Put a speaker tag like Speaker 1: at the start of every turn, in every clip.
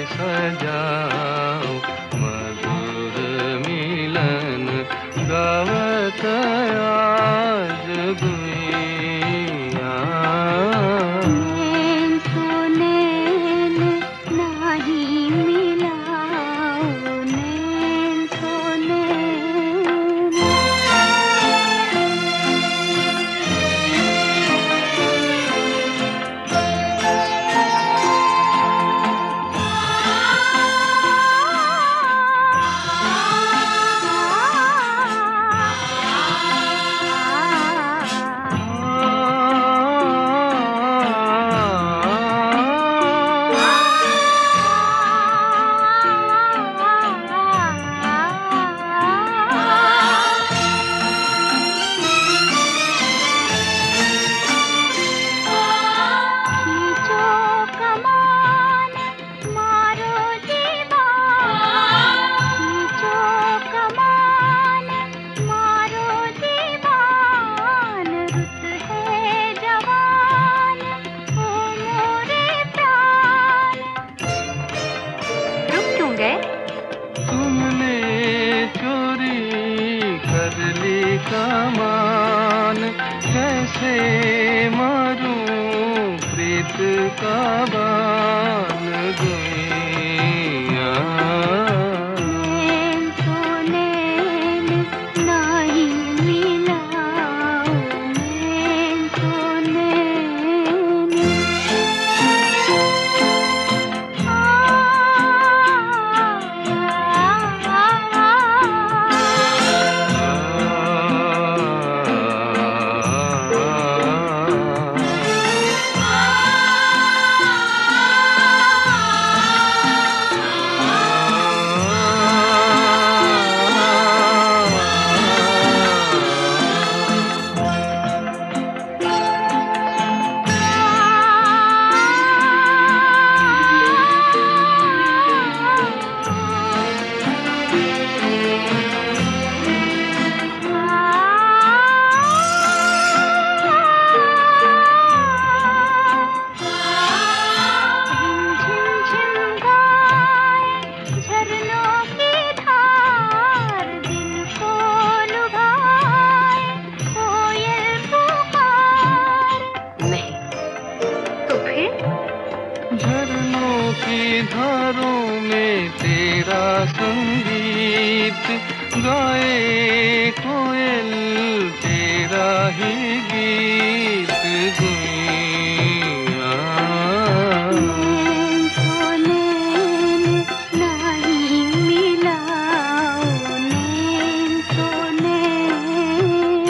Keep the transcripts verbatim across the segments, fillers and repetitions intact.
Speaker 1: सजाओ मधुर मिलन गावत आज गुइया।
Speaker 2: नैन सो नैन नाही मिलाओ, नैन सो नैन।
Speaker 1: तुमने चोरी कर ली कमान, कैसे मारूं प्रीत का बान गुइया।
Speaker 2: नैन सो नैन नाही मिलाओ, नैन सो नैन।
Speaker 1: झरनों की धारों में तेरा संगीत गाए कोयल तेरा ही गीत गुइया।
Speaker 2: नैन सो नैन नाही मिलाओ, नैन सो नैन।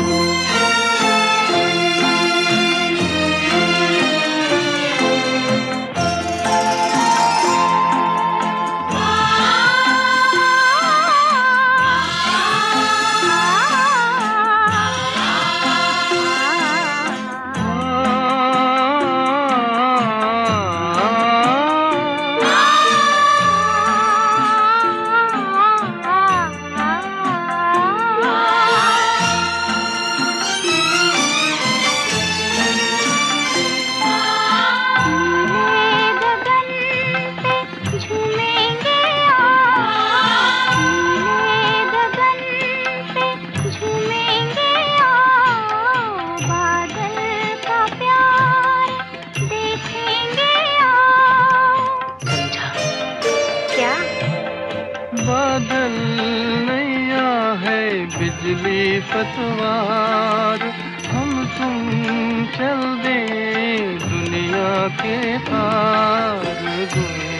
Speaker 1: बादल नैया है बिजली पतवार, हम तुम चल दे दुनिया के पार गुइया।